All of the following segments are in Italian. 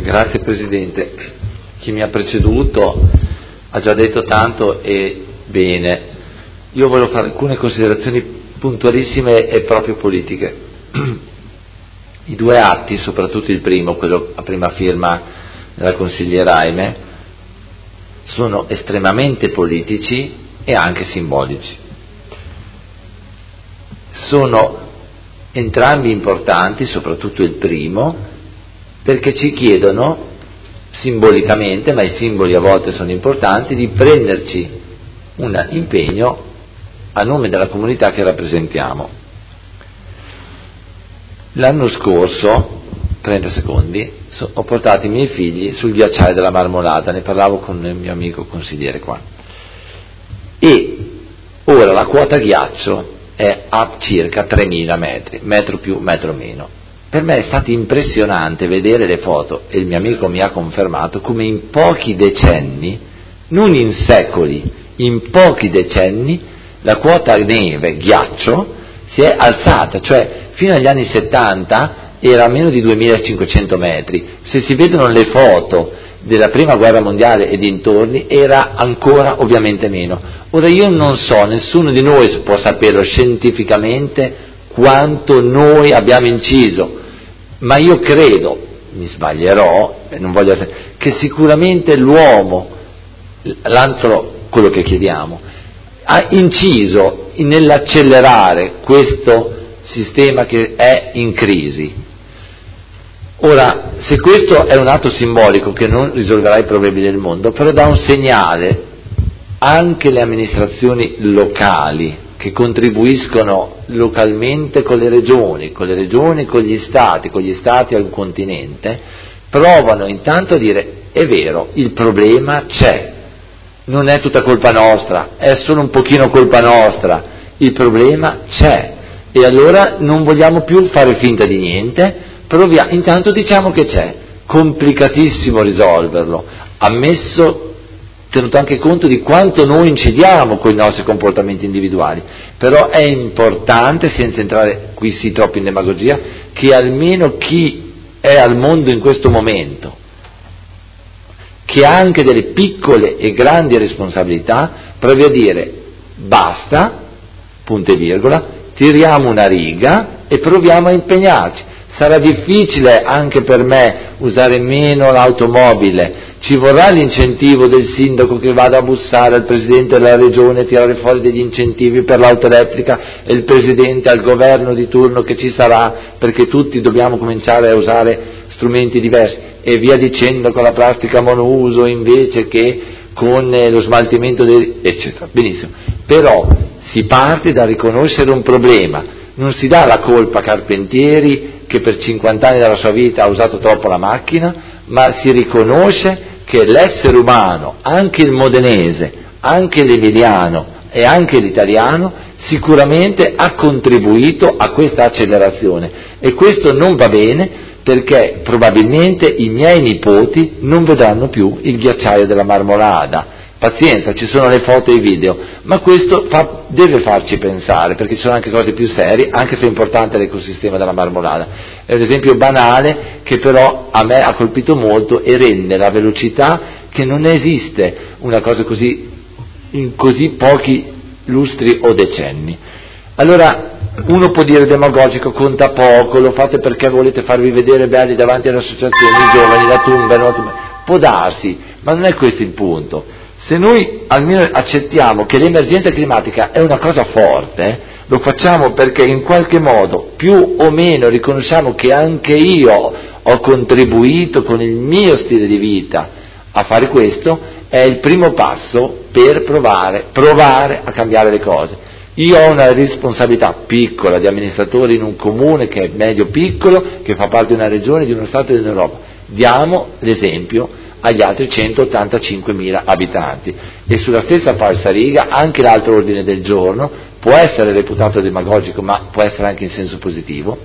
Grazie Presidente. Chi mi ha preceduto ha già detto tanto e bene. Io voglio fare alcune considerazioni puntualissime e proprio politiche. I due atti, soprattutto il primo, quello a prima firma della consigliera Aime, sono estremamente politici e anche simbolici. Sono entrambi importanti, soprattutto il primo, perché ci chiedono simbolicamente, ma i simboli a volte sono importanti, di prenderci un impegno a nome della comunità che rappresentiamo. L'anno scorso, 30 secondi, ho portato i miei figli sul ghiacciaio della Marmolada, ne parlavo con il mio amico consigliere qua, e ora la quota ghiaccio è a circa 3.000 metri, metro più, metro meno. Per me è stato impressionante vedere le foto, e il mio amico mi ha confermato, come in pochi decenni, non in secoli, in pochi decenni, la quota neve, ghiaccio, si è alzata, cioè fino agli anni 70 era a meno di 2.500 metri. Se si vedono le foto della prima guerra mondiale e dintorni, era ancora ovviamente meno. Ora io non so, nessuno di noi può saperlo scientificamente quanto noi abbiamo inciso, ma io credo, mi sbaglierò, non voglio, che sicuramente l'uomo, quello che chiediamo, ha inciso nell'accelerare questo sistema che è in crisi. Ora, se questo è un atto simbolico che non risolverà i problemi del mondo, però dà un segnale anche alle amministrazioni locali che contribuiscono localmente con le regioni, con gli stati al continente, provano intanto a dire: è vero, il problema c'è, non è tutta colpa nostra, è solo un pochino colpa nostra, il problema c'è, e allora non vogliamo più fare finta di niente, intanto diciamo che c'è, complicatissimo risolverlo, tenuto anche conto di quanto noi incidiamo con i nostri comportamenti individuali, però è importante, senza entrare qui sì troppo in demagogia, che almeno chi è al mondo in questo momento, che ha anche delle piccole e grandi responsabilità, provi a dire: basta, punto e virgola, tiriamo una riga e proviamo a impegnarci. Sarà difficile anche per me usare meno l'automobile, ci vorrà l'incentivo del sindaco che vada a bussare al presidente della regione, tirare fuori degli incentivi per l'auto elettrica, e il presidente al governo di turno che ci sarà, perché tutti dobbiamo cominciare a usare strumenti diversi, e via dicendo, con la plastica monouso invece che con lo smaltimento eccetera. Benissimo, però si parte da riconoscere un problema, non si dà la colpa a Carpentieri che per 50 anni della sua vita ha usato troppo la macchina, ma si riconosce che l'essere umano, anche il modenese, anche l'emiliano e anche l'italiano, sicuramente ha contribuito a questa accelerazione, e questo non va bene, perché probabilmente i miei nipoti non vedranno più il ghiacciaio della Marmolada. Pazienza, ci sono le foto e i video, ma questo deve farci pensare, perché ci sono anche cose più serie, anche se è importante l'ecosistema della Marmolada. È un esempio banale che però a me ha colpito molto e rende la velocità che non esiste una cosa così in così pochi lustri o decenni. Allora, uno può dire demagogico, conta poco, lo fate perché volete farvi vedere belli davanti alle associazioni, i giovani, la tumba, può darsi, ma non è questo il punto. Se noi almeno accettiamo che l'emergenza climatica è una cosa forte, lo facciamo perché in qualche modo, più o meno, riconosciamo che anche io ho contribuito con il mio stile di vita a fare questo, è il primo passo per provare a cambiare le cose. Io ho una responsabilità piccola di amministratore in un comune che è medio-piccolo, che fa parte di una regione, di uno Stato e dell'Europa. Diamo l'esempio agli altri 185.000 abitanti, e sulla stessa falsariga anche l'altro ordine del giorno può essere reputato demagogico, ma può essere anche in senso positivo.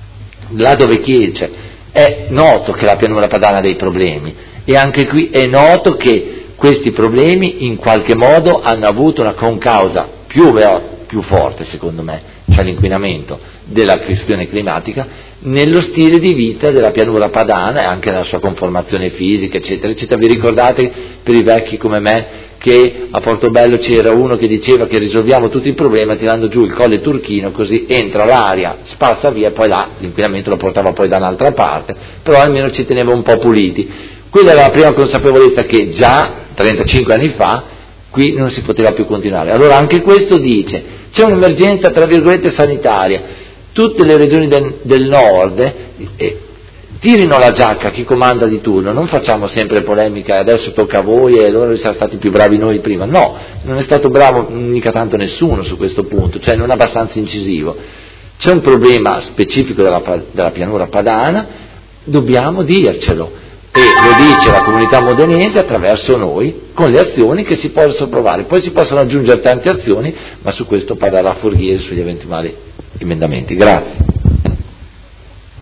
Là dove Chiece è noto che la pianura padana ha dei problemi, e anche qui è noto che questi problemi in qualche modo hanno avuto una concausa più forte, secondo me, cioè l'inquinamento della questione climatica, nello stile di vita della pianura padana e anche nella sua conformazione fisica, eccetera, eccetera. Vi ricordate, per i vecchi come me, che a Portobello c'era uno che diceva che risolviamo tutti i problemi tirando giù il Colle Turchino, così entra l'aria, spazza via e poi là l'inquinamento lo portava poi da un'altra parte, però almeno ci teneva un po' puliti. Quella era la prima consapevolezza, che già 35 anni fa qui non si poteva più continuare. Allora anche questo dice, c'è un'emergenza tra virgolette sanitaria, tutte le regioni del nord tirino la giacca a chi comanda di turno, non facciamo sempre polemica, adesso tocca a voi e loro siamo stati più bravi noi prima. No, non è stato bravo mica tanto nessuno su questo punto, cioè non abbastanza incisivo. C'è un problema specifico della pianura padana, dobbiamo dircelo, e lo dice la comunità modenese attraverso noi, con le azioni che si possono provare. Poi si possono aggiungere tante azioni, ma su questo parlerà Forghieri sugli eventuali emendamenti. Grazie.